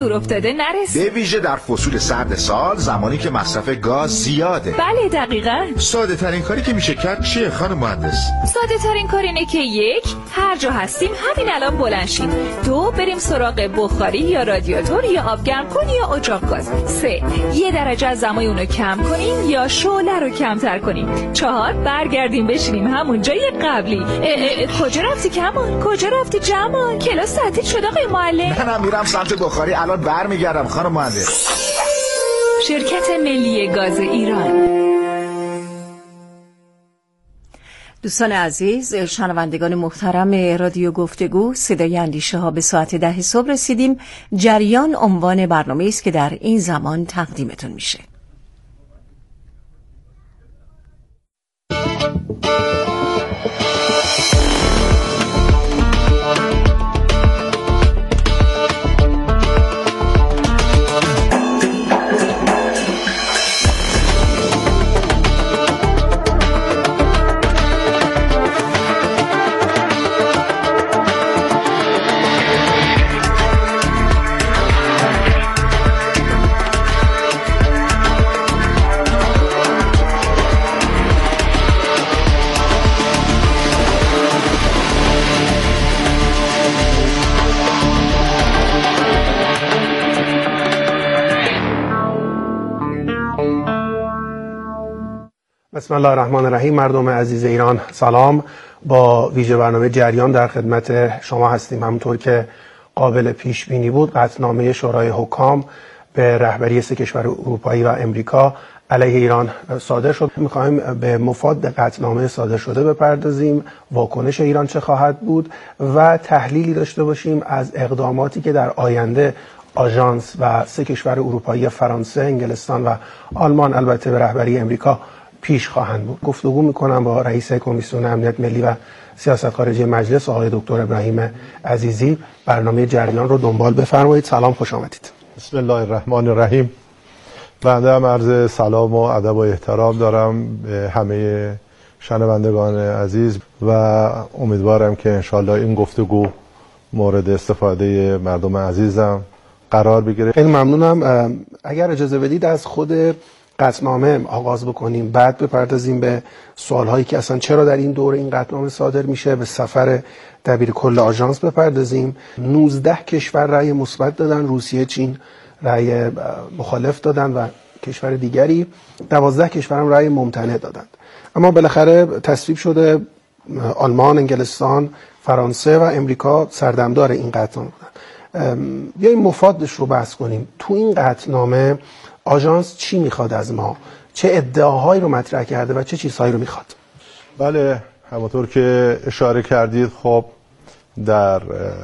افتاده نرسید. به ویژه در فصول سرد سال، زمانی که مصرف گاز زیاده. بله دقیقاً. ساده ترین کاری که میشه کرد چیه خانم مهندس؟ ساده ترین کار اینه که 1 هر جا هستیم همین الان بلند شیم. 2 بریم سراغ بخاری یا رادیاتور یا آب گرم کن یا اجاق گاز. 3 1 درجه از دمای اونو کم کنیم یا شعله رو کمتر کنیم. 4 برگردیم بشینیم همون جای قبلی. کجا رفتی کمان؟ کجا رفتی جمال؟ کلاس تعطیل شد آقای معلم. منم میرم سمت بخاری، الان برمیگردم خانم مهندس. شرکت ملی گاز ایران. دوستان عزیز، شنوندگان محترم رادیو گفتگو، صدای اندیشه ها، به ساعت 10 صبح رسیدیم. جریان عنوان برنامه است که در این زمان تقدیمتون میشه. بسم الله الرحمن الرحیم. مردم عزیز ایران سلام. با ویژه برنامه جریان در خدمت شما هستیم. همونطور که قابل پیش بینی بود، قطعنامه شورای حکام به رهبری 3 کشور اروپایی و امریکا علیه ایران صادر شد. می‌خوایم به مفاد قطعنامه صادر شده بپردازیم، واکنش ایران چه خواهد بود و تحلیلی داشته باشیم از اقداماتی که در آینده آژانس و 3 کشور اروپایی فرانسه، انگلستان و آلمان البته به رهبری امریکا پیش خواهند بود. گفتگو میکنم با رئیس کمیسیون امنیت ملی و سیاست خارجی مجلس آقای دکتر ابراهیم عزیزی. برنامه جریان رو دنبال بفرمایید. سلام، خوش آمدید. بسم الله الرحمن الرحیم. بنده هم عرض سلام و ادب و احترام دارم به همه شنوندگان عزیز و امیدوارم که انشالله این گفتگو مورد استفاده مردم عزیزم قرار بگیره. خیلی ممنونم. اگر اجازه بدید از خود قطعنامه آغاز بکنیم، بعد بپردازیم به سوالهایی که اصلا چرا در این دوره این قطعنامه صادر میشه، به سفر دبیر کل آژانس بپردازیم. 19 کشور رأی مثبت دادن، روسیه، چین رأی مخالف دادن و کشور دیگری 12 کشور هم رأی ممتنع دادند. اما بالاخره تصویب شده آلمان، انگلستان، فرانسه و امریکا سردمدار این قطعنامه بودن. بیاییم مفادش رو بحث کنیم. تو این قطعنامه آژانس چی میخواد از ما؟ چه ادعاهایی رو مطرح کرده و چه چیزهایی رو میخواد؟ بله، همونطور که اشاره کردید، خب در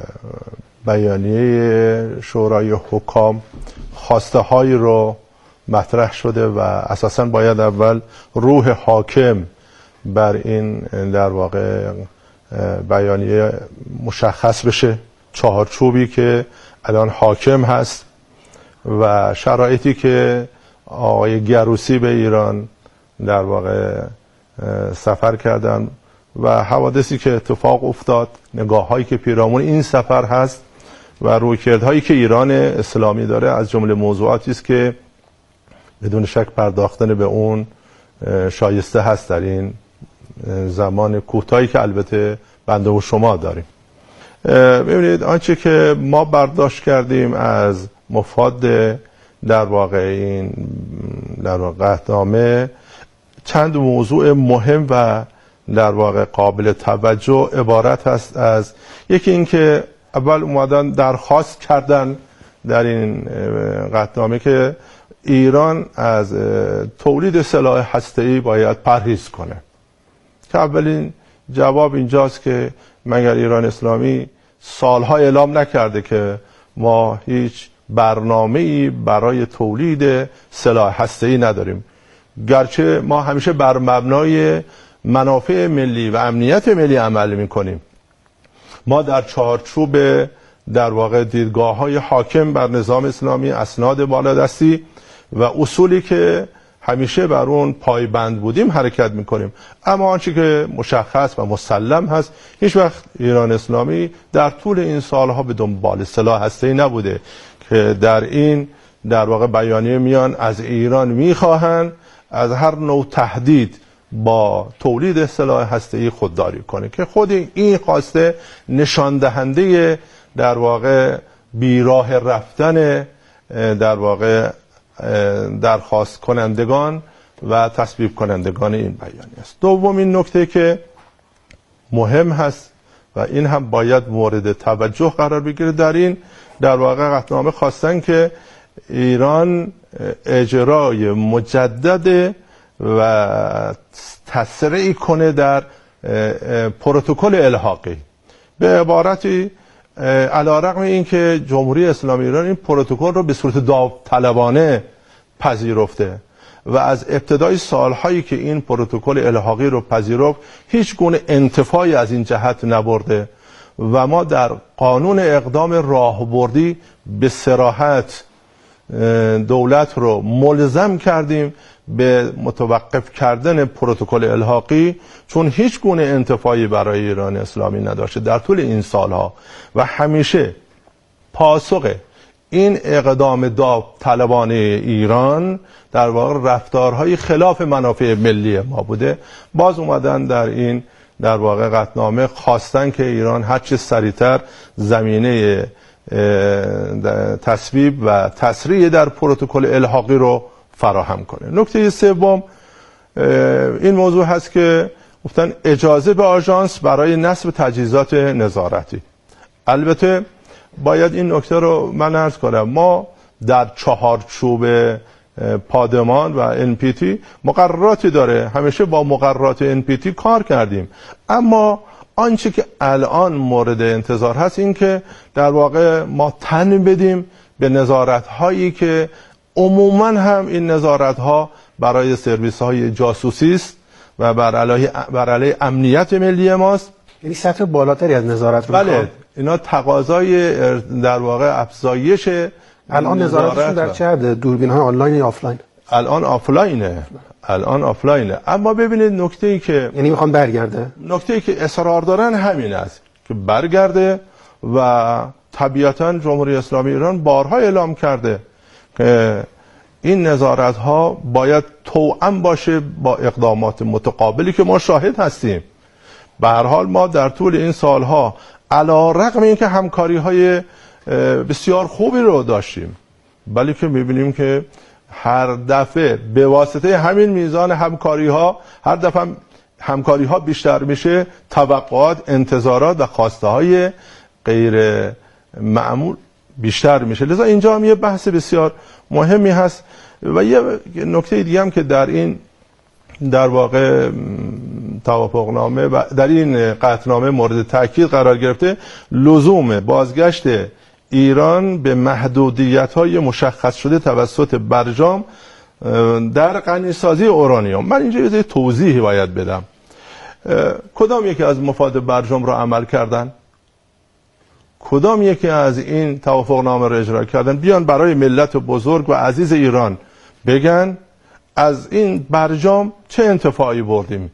بیانیه شورای حکام خواسته هایی رو مطرح شده و اساساً باید اول روح حاکم بر این در واقع بیانیه مشخص بشه، چهارچوبی که الان حاکم هست و شرایطی که آقای گروسی به ایران در واقع سفر کردن و حوادثی که اتفاق افتاد، نگاه هایی که پیرامون این سفر هست و رویکردهایی که ایران اسلامی داره، از جمله موضوعاتی است که بدون شک پرداختن به اون شایسته هست در این زمان کوتاهی که البته بنده و شما داریم. ببینید، آنچه که ما برداشت کردیم از مفاد در واقع این در واقع قطعنامه، چند موضوع مهم و در واقع قابل توجه عبارت هست از یکی این که اول اومدن درخواست کردن در این قطعنامه که ایران از تولید سلاح هسته‌ای باید پرهیز کنه، که اولین جواب اینجاست که مگر ایران اسلامی سالها اعلام نکرده که ما هیچ برنامه‌ای برای تولید سلاح هسته‌ای نداریم، گرچه ما همیشه بر مبنای منافع ملی و امنیت ملی عمل می‌کنیم. ما در چارچوب در واقع دیدگاه‌های حاکم بر نظام اسلامی، اسناد بالادستی و اصولی که همیشه بر اون پایبند بودیم حرکت میکنیم. اما آنچه که مشخص و مسلم هست، هیچ وقت ایران اسلامی در طول این سالها به دنبال سلاح هسته‌ای نبوده که در واقع بیانیه میان از ایران میخواهند از هر نوع تهدید با تولید سلاح هسته‌ای خودداری کنه، که خود این خواسته نشان دهنده در واقع بیراه رفتن در واقع درخواست کنندگان و تصویب کنندگان این بیانیه است. دومین نکته که مهم هست و این هم باید مورد توجه قرار بگیره، در واقع قطعنامه خواستن که ایران اجرای مجدد و تسریع کنه در پروتکل الحاقی. به عبارتی علیرغم اینکه جمهوری اسلامی ایران این پروتکل رو به صورت داوطلبانه پذیرفته و از ابتدای سالهایی که این پروتکل الحاقی رو پذیرفت هیچ گونه انتفاعی از این جهت نبرده و ما در قانون اقدام راهبردی به صراحت دولت رو ملزم کردیم به متوقف کردن پروتکل الحاقی، چون هیچ گونه انتفاعی برای ایران اسلامی نداشته در طول این سالها و همیشه پاسخ این اقدام داوطلبانه ایران در واقع رفتارهای خلاف منافع ملی ما بوده. باز اومدن در واقع قطعنامه خواستن که ایران هرچه سریعتر زمینه تصویب و تسریع در پروتکل الحاقی رو فراهم کنه. نکته سوم این موضوع هست که گفتن اجازه به آژانس برای نصب تجهیزات نظارتی. البته باید این نکته رو من عرض کنم، ما در چهارچوب پادمان و NPT مقرراتی داره، همیشه با مقررات NPT کار کردیم، اما آنچه که الان مورد انتظار هست این که در واقع ما تن بدیم به نظارت هایی که عموما هم این نظارت ها برای سرویس های جاسوسی است و بر علیه امنیت ملی ماست. یعنی سطح بالاتری از نظارت رو بله، اینا تقاضای در واقع افزایش. الان نظارتشون در چه حد؟ دوربین های آنلاین یا آفلاین؟ الان آفلاینه. اما ببینید نکته‌ای که یعنی میخوان برگرده، نکته‌ای که اصرار دارن همین است که برگرده و طبیعتاً جمهوری اسلامی ایران بارها اعلام کرده که این نظارت ها باید توأم باشه با اقدامات متقابلی که ما شاهد هستیم. به هر حال ما در طول این سالها علیرغم اینکه همکاری های بسیار خوبی رو داشتیم، ولی که میبینیم که هر دفعه به واسطه همین میزان همکاری ها هر دفعه همکاری ها بیشتر میشه، توقعات، انتظارات و خواسته های غیر معمول بیشتر میشه. لذا اینجا هم یه بحث بسیار مهمی هست و یه نکته دیگه هم که در این در واقع توافقنامه و در این قطعنامه مورد تاکید قرار گرفته، لزوم بازگشت ایران به محدودیت‌های مشخص شده توسط برجام در غنیسازی اورانیوم. من اینجا یه توضیحی باید بدم. کدام یکی از مفاد برجام را عمل کردن؟ کدام یکی از این توافقنامه را اجرا کردن؟ بیان برای ملت بزرگ و عزیز ایران بگن از این برجام چه انتفاعی بردیم،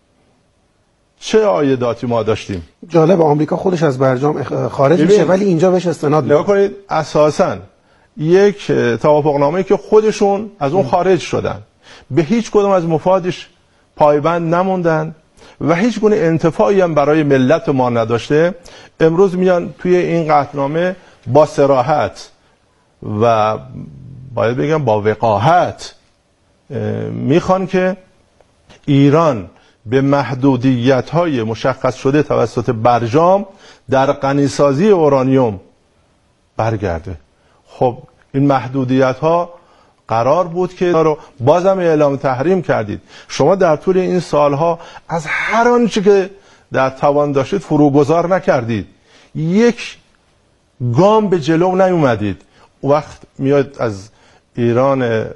چه عایداتی ما داشتیم. جالب، آمریکا خودش از برجام خارج میشه ولی اینجا بهش استناد نگاه کنید، اساساً یک توافقنامه‌ای که خودشون از اون خارج شدن، به هیچ کدوم از مفادش پایبند نموندن و هیچ گونه انتفاعی هم برای ملت ما نداشته، امروز میان توی این قطعنامه با صراحت و باید بگم با وقاحت میخوان که ایران به محدودیت‌های مشخص شده توسط برجام در غنیسازی اورانیوم برگرده. خب این محدودیت‌ها قرار بود که رو بازم اعلام تحریم کردید. شما در طول این سالها از هر آنچه که در توان داشتید فروگذار نکردید، یک گام به جلو نیومدید. وقت میاد از ایران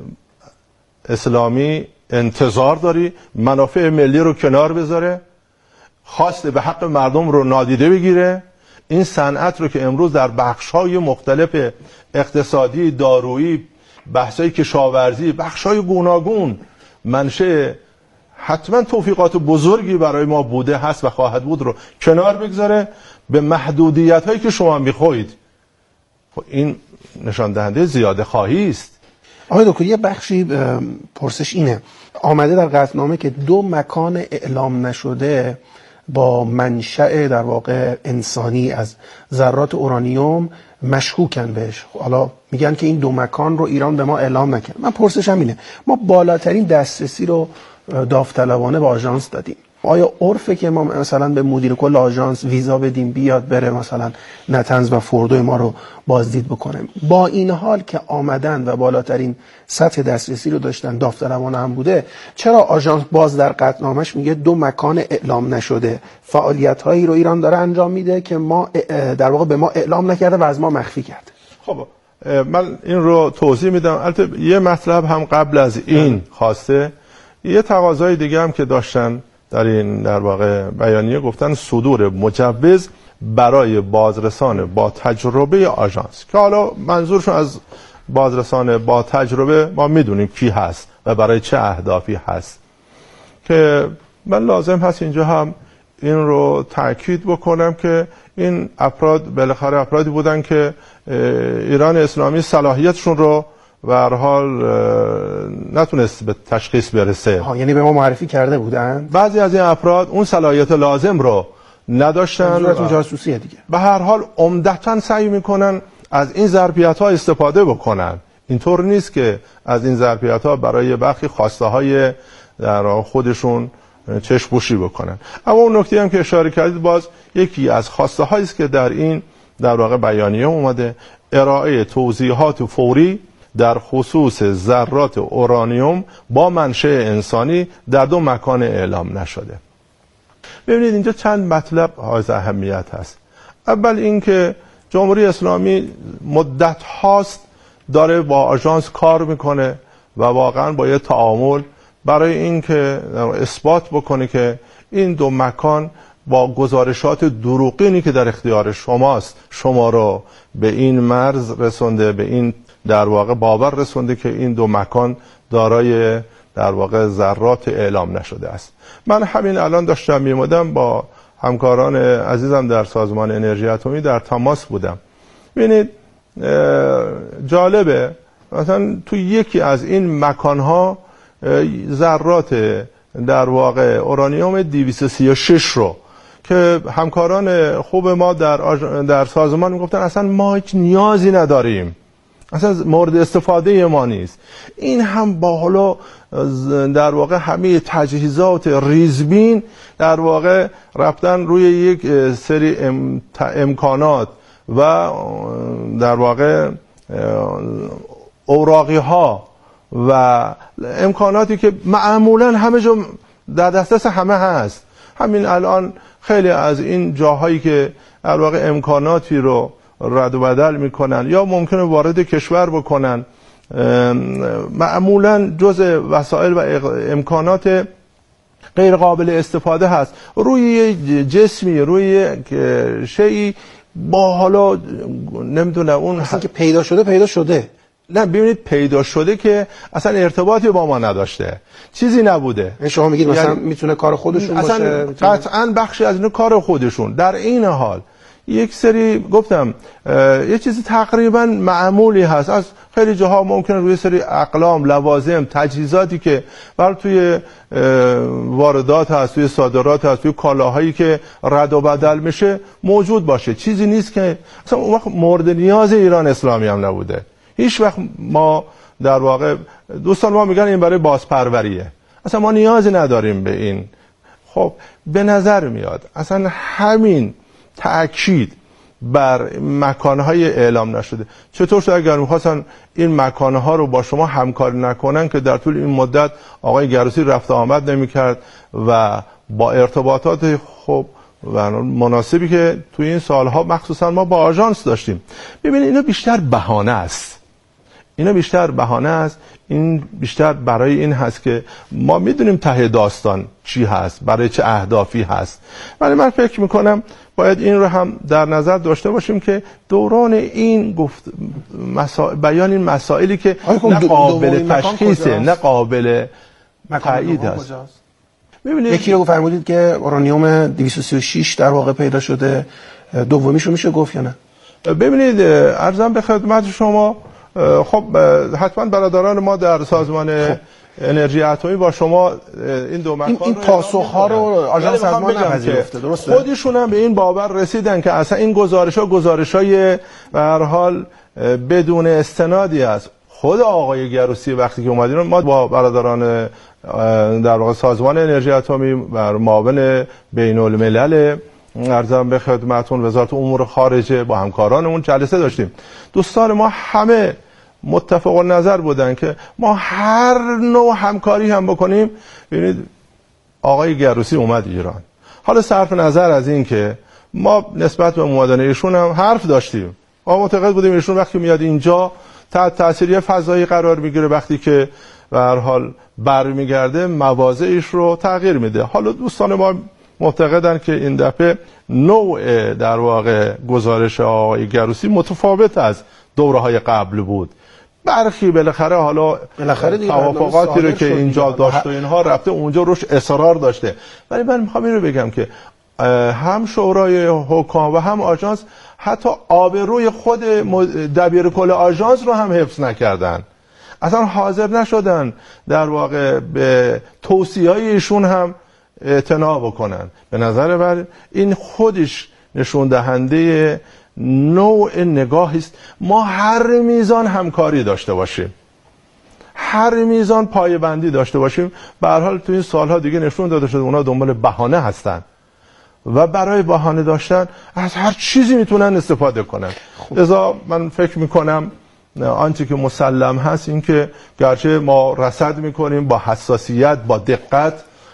اسلامی انتظار داری منافع ملی رو کنار بذاره، خواست به حق مردم رو نادیده بگیره، این صنعت رو که امروز در بخش‌های مختلف اقتصادی، دارویی، بحث‌های کشاورزی، بخش‌های گوناگون منشأ حتما توفیقات بزرگی برای ما بوده، هست و خواهد بود رو کنار بگذاره، به محدودیت‌هایی که شما می‌خواهید خب این نشان دهنده زیاده خواهی است. آقای دکتر یه بخشی پرسش اینه، آمده در قطعنامه که 2 مکان اعلام نشده با منشأ در واقع انسانی از ذرات اورانیوم مشکوکن بهش. حالا میگن که این 2 مکان رو ایران به ما اعلام نکرد. من پرسشم اینه، ما بالاترین دسترسی رو داوطلبانه به آژانس دادیم، آیا عرفه که ما مثلا به مدیر کل آژانس ویزا بدیم بیاد بره مثلا نتنز و فوردو ما رو بازدید بکنه؟ با این حال که آمدن و بالاترین سطح دسترسی رو داشتن، داوطلبانه هم بوده، چرا آژانس باز در قطعنامه‌اش میگه 2 مکان اعلام نشده فعالیت‌هایی رو ایران داره انجام میده که ما در واقع به ما اعلام نکرده و از ما مخفی کرده؟ خب من این رو توضیح میدم. البته یه مطلب هم قبل از این خواسته، یه تقاضای دیگه هم که داشتن در این در واقع بیانیه، گفتن صدور مجوز برای بازرسان با تجربه آژانس، که حالا منظورشون از بازرسان با تجربه ما میدونیم کی هست و برای چه اهدافی هست، که من لازم هست اینجا هم این رو تاکید بکنم که این افراد بالاخره افرادی بودن که ایران اسلامی صلاحیتشون رو به هر حال نتونست به تشخیص برسه. یعنی به ما معرفی کرده بودن؟ بعضی از این افراد اون صلاحیت لازم رو نداشتن. منظورتون جاسوسیه دیگه. به هر حال عمدتاً سعی میکنن از این ظرفیت‌ها استفاده بکنن. اینطور نیست که از این ظرفیت‌ها برای برخی خواسته‌های در خودشون چشم‌پوشی بکنن. اما اون نکته هم که اشاره کردید باز یکی از خواسته‌هایی است که در این در واقع بیانیه اومده، ارائه توضیحات فوری در خصوص ذرات اورانیوم با منشأ انسانی در 2 مکان اعلام نشده. ببینید اینجا چند مطلب حائز اهمیت هست. اول اینکه جمهوری اسلامی مدت هاست داره با آژانس کار میکنه و واقعا با یه تعامل برای اینکه اثبات بکنه که این 2 مکان با گزارشات دروغینی که در اختیار شماست شما رو به این مرز رسونده، به این در واقع باور رسونده که این 2 مکان دارای در واقع ذرات اعلام نشده است. من همین الان داشتم میمودم با همکاران عزیزم در سازمان انرژی اتمی در تماس بودم. ببینید جالبه مثلا تو یکی از این مکانها ذرات در واقع اورانیوم 236 رو که همکاران خوب ما در سازمان میگفتن اصلا ما هیچ نیازی نداریم، اصلا مورد استفاده ما نیست. این هم با حالا در واقع همه تجهیزات ریزبین در واقع رفتن روی یک سری امکانات و در واقع اوراقی ها و امکاناتی که معمولا همه جا در دسترس همه هست. همین الان خیلی از این جاهایی که در واقع امکاناتی رو رد و بدل میکنن یا ممکنه وارد کشور بکنن، معمولا جزء وسایل و امکانات غیر قابل استفاده هست روی جسمی، روی شیئی با حالا نمیدونم اون اصلا که پیدا شده. نه ببینید پیدا شده که اصلا ارتباطی با ما نداشته، چیزی نبوده. شما میگید مثلا میتونه کار خودشون اصلا باشه؟ قطعاً بخشی از این کار خودشون. در این حال یک سری گفتم یه چیزی تقریبا معمولی هست، از خیلی جاها ممکنه روی سری اقلام، لوازم، تجهیزاتی که بر توی واردات هست، توی صادرات هست، توی کالاهایی که رد و بدل میشه موجود باشه. چیزی نیست که اصلا اون وقت مورد نیاز ایران اسلامی هم نبوده. هیچ وقت ما در واقع دوستان ما میگن این برای بازپروریه، اصلا ما نیازی نداریم به این. خب به نظر میاد اصلا همین تأکید بر مکانهای اعلام نشده، چطور شد اگر میخواستن این مکانها رو با شما همکاری نکنن که در طول این مدت آقای گروسی رفت آمد نمیکرد و با ارتباطات خب و مناسبی که توی این سالها مخصوصا ما با آژانس داشتیم. ببینید اینا بیشتر بهانه است، این بیشتر برای این هست که ما میدونیم ته داستان چی هست، برای چه اهدافی هست. ولی من فکر میکنم باید این رو هم در نظر داشته باشیم که دوران این بیان این مسائلی که نه قابل تشخیصه نه قابل تایید است. ببینید یکی رو فرمودید که اورانیوم 236 در واقع پیدا شده، دومیشو میشه گفت یا نه؟ ببینید عرضم به خدمت شما، خب حتما برادران ما در سازمان انرژی اتمی با شما این دو مکان این پاسخ‌ها رو آژانس سازمان نپذیرفته، درسته؟ خودشون هم به این باور رسیدن که اصلا این گزارش‌های به هر حال بدون استنادی است. خود آقای گروسی وقتی که اومدین، ما با برادران در واقع سازمان انرژی اتمی بر معاون بین‌الملل عرضم به خدمتون وزارت امور خارجه با همکارانمون جلسه داشتیم. دوستان ما همه متفق النظر بودن که ما هر نوع همکاری هم بکنیم. ببینید آقای گروسی اومد ایران، حالا صرف نظر از این که ما نسبت به اومدن ایشون هم حرف داشتیم، ما معتقد بودیم ایشون وقتی میاد اینجا تحت تاثیر فضایی قرار میگیره، وقتی که به هر حال برمیگرده مواضعش رو تغییر میده. حالا دوستان ما معتقدن که این دفعه نوع در واقع گزارش آقای گروسی متفاوت از دوره‌های قبل بود. برخی بالاخره توافقاتی رو که اینجا داشت و اینها رفته اونجا روش اصرار داشته، ولی من میخوام این رو بگم که هم شورای حکام و هم آژانس حتی آبروی خود دبیر کل آژانس رو هم حفظ نکردن، اصلا حاضر نشدن در واقع به توصیه‌های ایشون هم اعتنا بکنن. به نظر من این خودش نشون دهنده نوع نگاهی است. ما هر میزان همکاری داشته باشیم، هر میزان پایه‌بندی داشته باشیم، به هر حال تو این سالها دیگه نشون داده شده اونا دنبال بهانه هستن و برای بهانه داشتن از هر چیزی میتونن استفاده کنن. لذا من فکر میکنم آنچه که مسلم هست این که گرچه ما رصد میکنیم با حساسیت، با دقت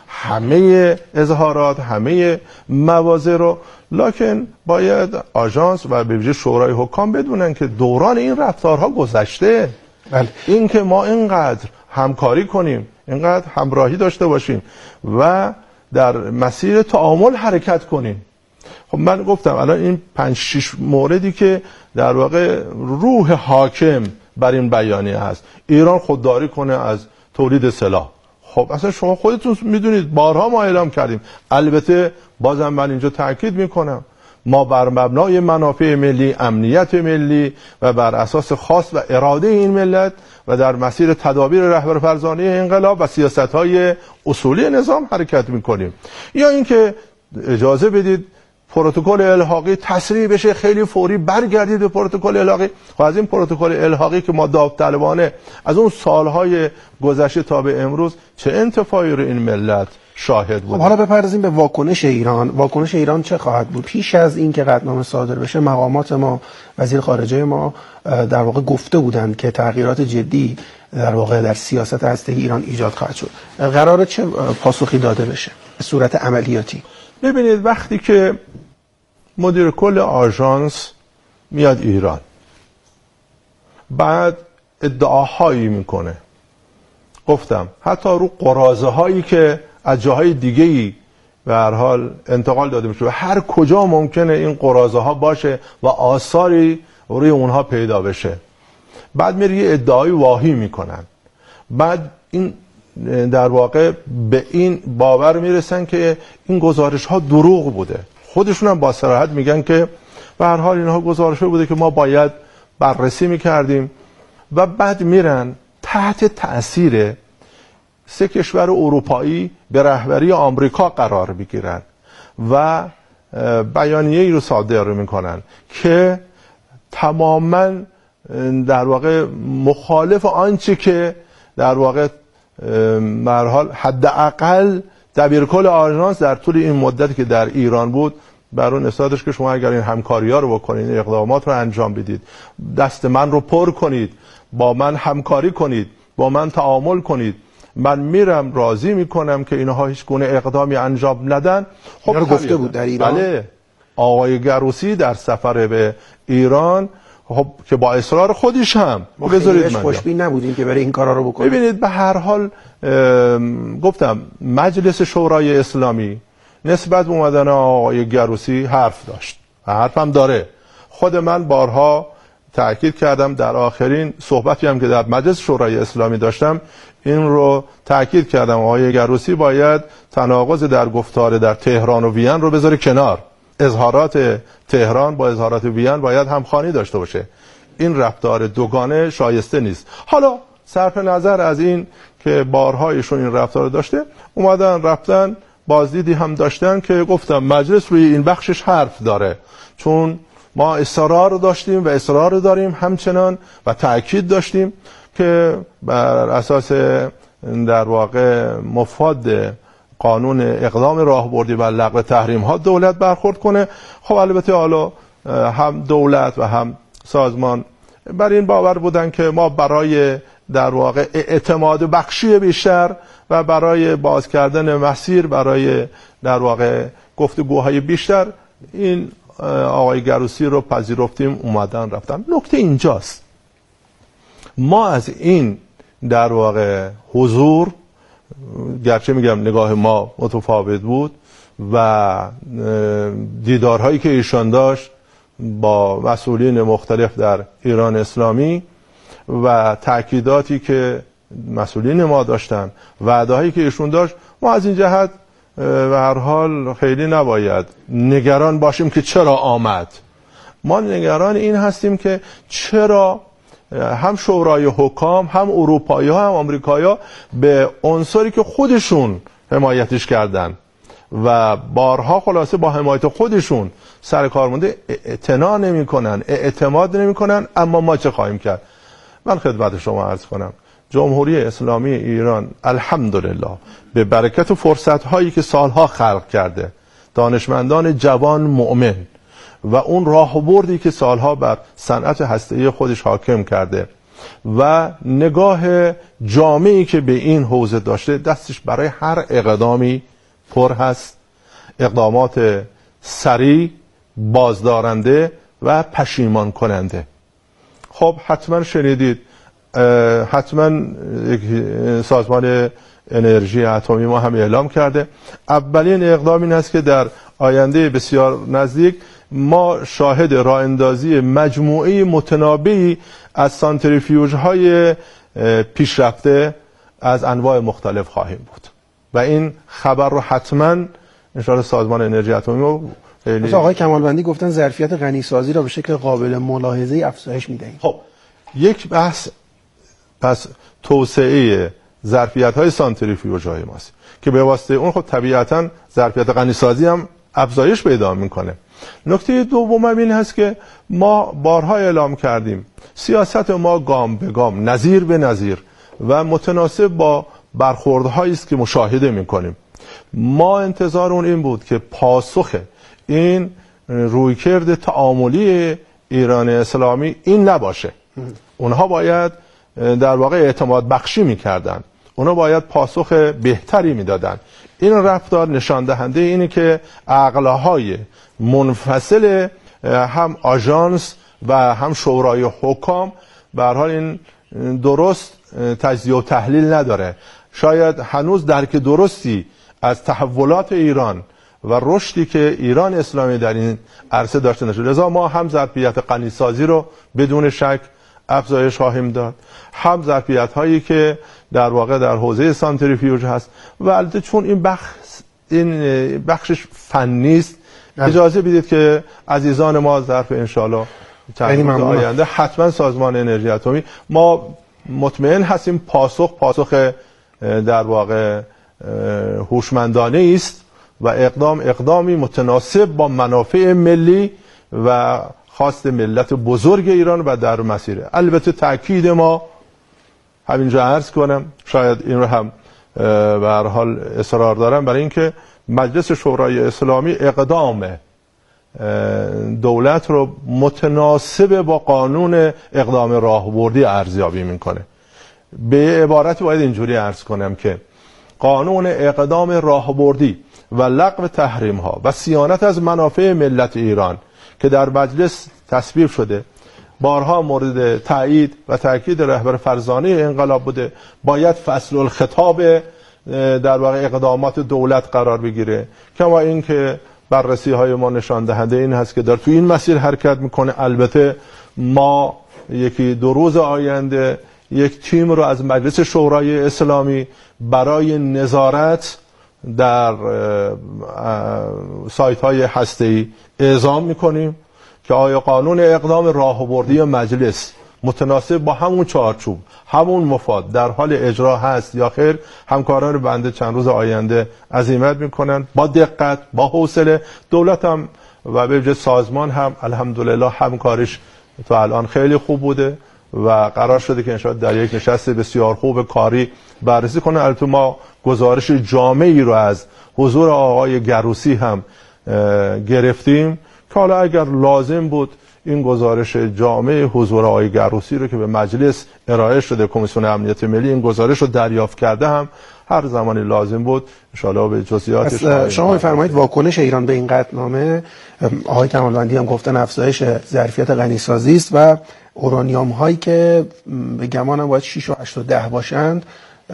همه اظهارات، همه مواضع رو، لکن باید آژانس و به ویژه شورای حکام بدونن که دوران این رفتارها گذشته. این که ما اینقدر همکاری کنیم، اینقدر همراهی داشته باشیم و در مسیر تعامل حرکت کنیم. خب من گفتم الان این 5-6 موردی که در واقع روح حاکم بر این بیانیه هست. ایران خودداری کنه از تولید سلاح. خب اصلا شما خودتون میدونید بارها ما اعلام کردیم. البته بازم من اینجا تاکید میکنم ما بر مبنای منافع ملی، امنیت ملی و بر اساس خاص و اراده این ملت و در مسیر تدابیر رهبر فرزانه انقلاب و سیاست‌های اصولی نظام حرکت میکنیم. یا اینکه اجازه بدید پروتکل الحاقی تسریع بشه، خیلی فوری برگردید به پروتکل الحاقی. خب از این پروتکل الحاقی که ما داوطلبانه از اون سالهای گذشته تا به امروز چه انتفاعی رو این ملت شاهد بود. خب حالا بپردازیم به واکنش ایران. واکنش ایران چه خواهد بود؟ پیش از این که قطعنامه صادر بشه مقامات ما، وزیر خارجه ما در واقع گفته بودند که تغییرات جدی در واقع در سیاست هسته‌ای ایران ایجاد خواهد شد. قراره چه پاسخی داده بشه به صورت عملیاتی؟ ببینید وقتی که مدیر کل آژانس میاد ایران، بعد ادعاهایی میکنه، گفتم حتی رو قراضه هایی که از جاهای دیگه‌ای به هر حال انتقال داده میشه و هر کجا ممکنه این قراضه ها باشه و آثاری روی اونها پیدا بشه، بعد میره یه ادعای واهی میکنن، بعد این در واقع به این باور میرسن که این گزارش ها دروغ بوده. خودشون هم با صراحت میگن که به هر حال اینها گزارش بوده که ما باید بررسی میکردیم و بعد میرن تحت تأثیر 3 کشور اروپایی به رهبری آمریکا قرار بگیرن و بیانیه‌ای رو صادر میکنن که تماما در واقع مخالف آنچه که در واقع مرحال حداقل دبیرکل آژانس در طول این مدتی که در ایران بود بر اون اساسش که شما اگر این همکاری‌ها رو بکنید، این اقدامات رو انجام بدید، دست من رو پر کنید، با من همکاری کنید، با من تعامل کنید، من میرم راضی میکنم که اینها هیچ گونه اقدامی انجام ندن. خب گفته بود در ایران. بله، آقای گروسی در سفر به ایران خب که با اصرار خودش هم بذارید خوشبین نبودیم که برای این کارا رو بکنیم. ببینید به هر حال گفتم مجلس شورای اسلامی نسبت به اومدن آقای گروسی حرف داشت و حرف هم داره. خود من بارها تأکید کردم، در آخرین صحبتی هم که در مجلس شورای اسلامی داشتم این رو تأکید کردم، آقای گروسی باید تناقض در گفتار در تهران و وین رو بذاره کنار اظهارات تهران با اظهارات وین باید همخوانی داشته باشه. این رفتار دوگانه شایسته نیست. حالا صرف نظر از این که بارها ایشون این رفتار داشته، اومدن رفتن بازدیدی هم داشتن که گفتم مجلس روی این بخشش حرف داره، چون ما اصرار داشتیم و اصرار داریم همچنان و تأکید داشتیم که بر اساس در واقع مفاد قانون اقدام راهبردی و لغو تحریم ها دولت برخورد کنه. خب البته حالا هم دولت و هم سازمان بر این باور بودن که ما برای در واقع اعتماد بخشی بیشتر و برای باز کردن مسیر برای در واقع گفتگوهای بیشتر این آقای گروسی رو پذیرفتیم، اومدن رفتن. نکته اینجاست، ما از این در واقع حضور، گرچه میگم نگاه ما متفاوت بود و دیدارهایی که ایشان داشت با مسئولین مختلف در ایران اسلامی و تأکیداتی که مسئولین ما داشتن، وعده‌هایی که ایشون داشت، ما از این جهت به هر حال خیلی نباید نگران باشیم که چرا آمد. ما نگران این هستیم که چرا هم شورای حکام، هم اروپایی ها، هم آمریکایی ها به عنصری که خودشون حمایتش کردن و بارها خلاصه با حمایت خودشون سر کار مونده اعتنا نمی‌کنن، اعتماد نمی‌کنن. اما ما چه خواهیم کرد؟ من خدمت شما عرض کنم جمهوری اسلامی ایران الحمدلله به برکت فرصت‌هایی که سالها خلق کرده، دانشمندان جوان مؤمن و اون راهبردی که سالها بر صنعت هسته‌ای خودش حاکم کرده و نگاه جامعی که به این حوزه داشته، دستش برای هر اقدامی پر هست. اقدامات سریع، بازدارنده و پشیمان کننده. خب حتما شنیدید، حتما سازمان انرژی اتمی ما هم اعلام کرده اولین اقدام این است که در آینده بسیار نزدیک ما شاهد راه اندازی مجموعه متنابعی از سانتریفیوژ های پیشرفته از انواع مختلف خواهیم بود و این خبر رو حتما ان شاء الله سازمان انرژی اتمی رو مثلا آقای کمالوندی گفتن ظرفیت غنیسازی را به شکل قابل ملاحظه افزایش میدهیم. خب یک بحث پس توسعه ظرفیت های سانتریفیوژ های ماست که به واسطه اون خب طبیعتا ظرفیت غنیسازی هم افزایش پیدا میکنه. نکته دوم این هست که ما بارها اعلام کردیم سیاست ما گام به گام، نظیر به نظیر و متناسب با برخوردهایی است که مشاهده میکنیم. ما انتظار اون این بود که پاسخ این رویکرد تعاملی ایران اسلامی این نباشه. اونها باید در واقع اعتماد بخشی میکردن، اونها باید پاسخ بهتری میدادن. این رفتار نشان دهنده اینه که عقلهای منفصل هم آژانس و هم شورای حکام به هر حال این درست تجزیه و تحلیل نداره. شاید هنوز درک درستی از تحولات ایران و رشدی که ایران اسلامی در این عرصه داشته نشده. لذا ما هم ظرفیت غنیسازی رو بدون شک افزایش خواهیم داد، هم ظرفیت هایی که در واقع در حوزه سانتریفیوژ هست و البته چون این بخشش فنی است اجازه بدید که عزیزان ما ظرف ان شاء الله چند روز آینده حتما سازمان انرژی اتمی ما مطمئن هستیم پاسخ در واقع هوشمندانه است و اقدامی متناسب با منافع ملی و خواست ملت بزرگ ایران و در مسیره. البته تاکید ما همینجا عرض کنم، شاید این رو هم به هر حال اصرار دارم برای اینکه مجلس شورای اسلامی اقدام دولت رو متناسب با قانون اقدام راهبردی ارزیابی میکنه. به عبارت باید اینجوری عرض کنم که قانون اقدام راهبردی و لغو تحریم ها و صیانت از منافع ملت ایران که در مجلس تصویب شده، بارها مورد تایید و تاکید رهبر فرزانه انقلاب بوده، باید فصل الخطاب در واقع اقدامات دولت قرار بگیره. کما این که بررسی های ما نشان دهنده این هست که در تو این مسیر حرکت میکنه. البته ما یکی دو روز آینده یک تیم رو از مجلس شورای اسلامی برای نظارت در سایت های هسته‌ای اعزام میکنیم که آیا قانون اقدام راهبردی مجلس متناسب با همون چارچوب، همون مفاد در حال اجرا هست یا خیر. همکاران بنده چند روز آینده عزیمت میکنن با دقت، با حوصله. دولت هم و به ویژه سازمان هم الحمدلله همکاریش تا الان خیلی خوب بوده و قرار شده که انشاءالله در یک نشست بسیار خوب کاری بررسی کنه. البته ما گزارش جامعی رو از حضور آقای گروسی هم گرفتیم که حالا اگر لازم بود این گزارش جامع حضور آقای گروسی رو که به مجلس ارائه شده، کمیسیون امنیت ملی این گزارش رو دریافت کرده، هم هر زمانی لازم بود انشاءالله به جزئیاتش. شما می‌فرمایید واکنش ایران به این قطعنامه، آقای کمالوندی هم گفتن افزایش ظرفیت غنیسازی است و اورانیوم هایی که به گمانم باید 6 و 8 و 10 باشند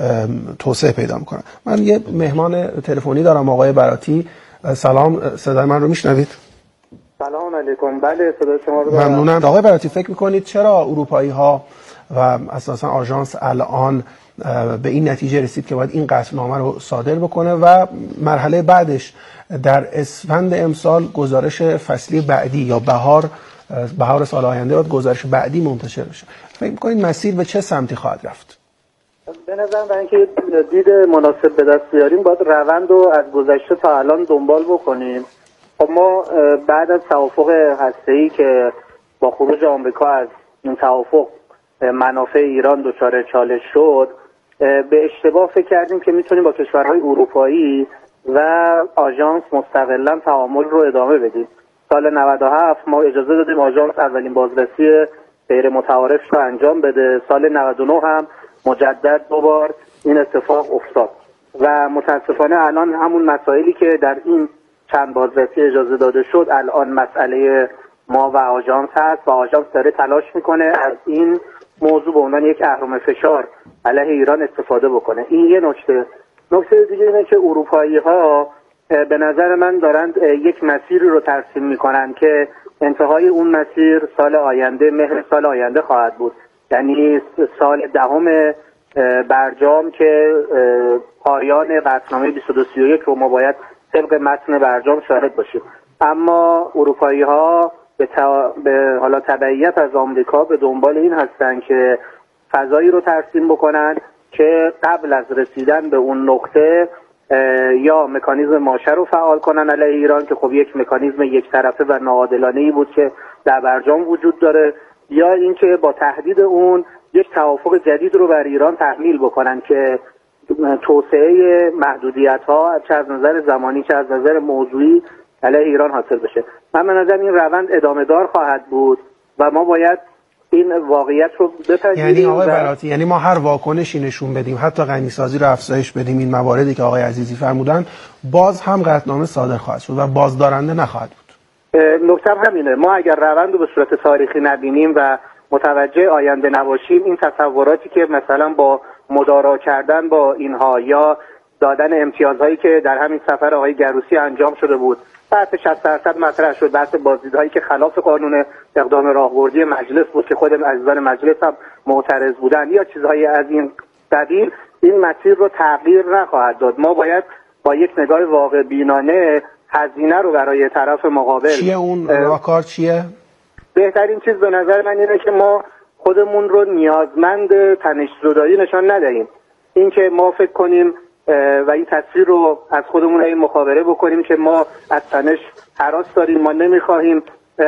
توسعه پیدا میکنن. من یه مهمان تلفنی دارم، آقای براتی. سلام، صدای من رو میشنوید؟ سلام علیکم. بله صدای شما رو دارم. ممنونم. آقای براتی، فکر میکنید چرا اروپایی ها و اساسا آژانس الان به این نتیجه رسید که باید این قطعنامه رو صادر بکنه و مرحله بعدش در اسفند امسال گزارش فصلی بعدی یا بهار سال آینده باید گزارش بعدی منتشر بشه؟ فکر میکنید مسیر به چه سمتی خواهد رفت؟ به نظرم برای اینکه دید مناسب به دست بیاریم باید روند رو از گذشته تا الان دنبال بکنیم. خب ما بعد از توافق هسته‌ای که با خروج آمریکا از این توافق منافع ایران دچار چالش شد، به اشتباه فکر کردیم که میتونیم با کشورهای اروپایی و آژانس مستقلاً تعامل رو ادامه بدیم. سال 97 ما اجازه دادیم آژانس اولین بازرسی غیر متعارف رو انجام بده. سال 99 هم مجدد دوبار این اتفاق افتاد و متاسفانه الان همون مسائلی که در این چند بازرسی اجازه داده شد الان مسئله ما و آژانس هست و آژانس داره تلاش میکنه از این موضوع به عنوان یک اهرم فشار علیه ایران استفاده بکنه. این یه نکته دیگه اینه که اروپایی ها به نظر من دارند یک مسیری رو ترسیم میکنن که انتهای اون مسیر سال آینده، مهر سال آینده خواهد بود، یعنی سال 10 برجام که پایان قطعنامه 2231 رو ما باید طبق متن برجام شاهد باشیم. اما اروپایی ها به حالا تبعیت از آمریکا به دنبال این هستن که فضایی رو ترسیم بکنن که قبل از رسیدن به اون نقطه یا مکانیزم ماشه رو فعال کنن علیه ایران که خب یک مکانیزم یک طرفه و ناعادلانه‌ای بود که در برجام وجود داره، یا اینکه با تهدید اون یک توافق جدید رو بر ایران تحمیل بکنن که توسعه محدودیت‌ها چه از نظر زمانی چه از نظر موضوعی علیه ایران حاصل بشه. من به نظرم این روند ادامه دار خواهد بود و ما باید این واقعیت رو بپذیریم. یعنی آقای براتی، یعنی ما هر واکنشی نشون بدیم، حتی غنیسازی رو افزایش بدیم، این مواردی که آقای عزیزی فرمودن، باز هم قطعنامه صادر خواهد شد و بازدارنده نخواهد بود. نکته همینه، ما اگر روند رو به صورت تاریخی نبینیم و متوجه آینده نباشیم، این تصوراتی که مثلا با مدارا کردن با اینها یا دادن امتیازهایی که در همین سفر آقای گروسی انجام شده بود، بحث 60% مطرح شد، بحث بازدیدهایی که خلاف قانون اقدام راهبردی مجلس بود که خود عزیزان مجلس هم معترض بودن یا چیزهایی از این قبیل، این مسیر رو تغییر نخواهد داد. ما باید با یک نگاه واقع بینانه هزینه رو برای طرف مقابل. چیه اون راهکار چیه؟ بهترین چیز به نظر من اینه که ما خودمون رو نیازمند تنش زدایی نشان ندهیم. اینکه ما فکر کنیم و این تصویر رو از خودمون این مخابره بکنیم که ما از تنش هراس داریم، ما نمیخواهیم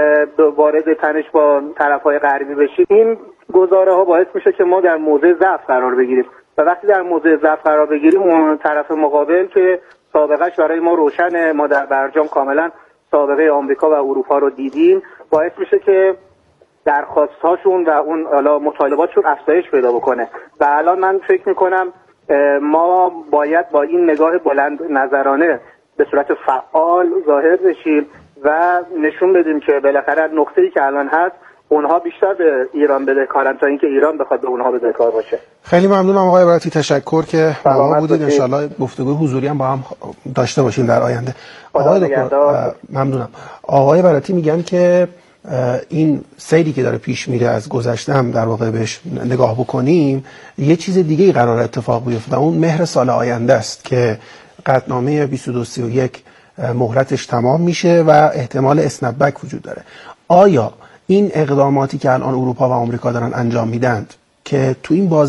وارد تنش با طرف‌های غربی بشیم، این گزاره ها باعث میشه که ما در موضع ضعف قرار بگیریم و وقتی در موضع ضعف قرار بگیریم اون طرف مقابل که سابقهش برای ما روشنه، ما در برجام کاملا سابقه آمریکا و اروپا رو دیدیم، باعث میشه که درخواست‌هاشون و اون حالا مطالباتشون افزایش پیدا بکنه و الان من فکر میکنم ما باید با این نگاه بلند نظرانه به صورت فعال ظاهر بشیم و نشون بدیم که بالاخره نقطه‌ای که الان هست اونها بیشتر به ایران بدهکارن تا اینکه ایران بخواد به اونها بدهکار باشه. خیلی ممنونم آقای براتی، تشکر که با ما بودید. انشالله گفتگوی حضوری هم با هم داشته باشیم در آینده. آقای دکتر ممنونم. آقای براتی میگن که این سیری که داره پیش میره از گذشته هم در واقع بهش نگاه بکنیم، یه چیز دیگه ای قرار اتفاق بیفته، اون مهر سال آینده است که قطعنامه 2231 مهلتش تمام میشه و احتمال اسنپ بک وجود داره. آیا این اقداماتی که الان اروپا و آمریکا دارن انجام میدن که تو این